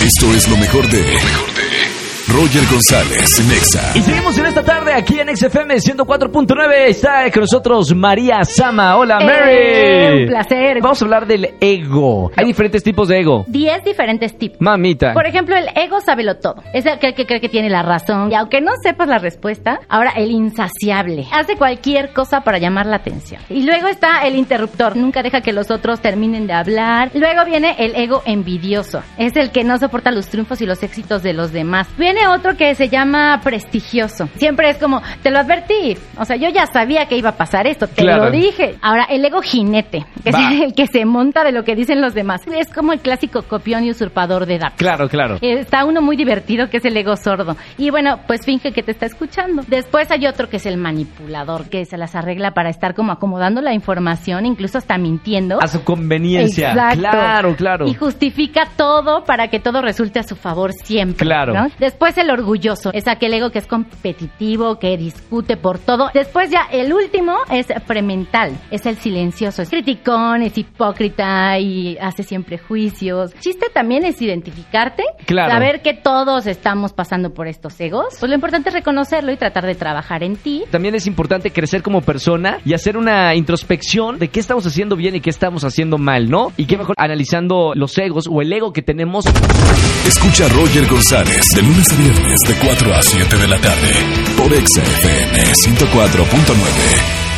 Esto es lo mejor de Roger González, Nexa. Y seguimos en esta tarde aquí en XFM 104.9. Está con nosotros María Sama. Hola, Mary. Un placer. Vamos a hablar del ego. Hay diferentes tipos de ego. 10 diferentes tipos. Mamita. Por ejemplo, el ego sábelo todo. Es el que cree que tiene la razón. Y aunque no sepas la respuesta, ahora el insaciable. Hace cualquier cosa para llamar la atención. Y luego está el interruptor. Nunca deja que los otros terminen de hablar. Luego viene el ego envidioso. Es el que no soporta los triunfos y los éxitos de los demás. Viene otro que se llama prestigioso. Siempre es como, te lo advertí. O sea, yo ya sabía que iba a pasar esto. Te lo dije. Ahora, el ego jinete, que es el que se monta de lo que dicen los demás. Es como el clásico copión y usurpador de datos. Claro, claro. Está uno muy divertido, que es el ego sordo. Y bueno, pues finge que te está escuchando. Después hay otro que es el manipulador, que se las arregla para estar como acomodando la información, incluso hasta mintiendo. A su conveniencia. Exacto. Claro, claro. Y justifica todo para que todo resulte a su favor siempre. Claro. ¿No? Después el orgulloso, es aquel ego que es competitivo, que discute por todo. Después ya el último es premental, es el silencioso, es criticón, es hipócrita y hace siempre juicios. Chiste también es identificarte, saber que todos estamos pasando por estos egos. Pues lo importante es reconocerlo y tratar de trabajar en ti. También es importante crecer como persona y hacer una introspección de qué estamos haciendo bien y qué estamos haciendo mal, ¿no? Y qué mejor analizando los egos o el ego que tenemos. Escucha a Roger González de lunes a viernes de 4 a 7 de la tarde por XFM 104.9.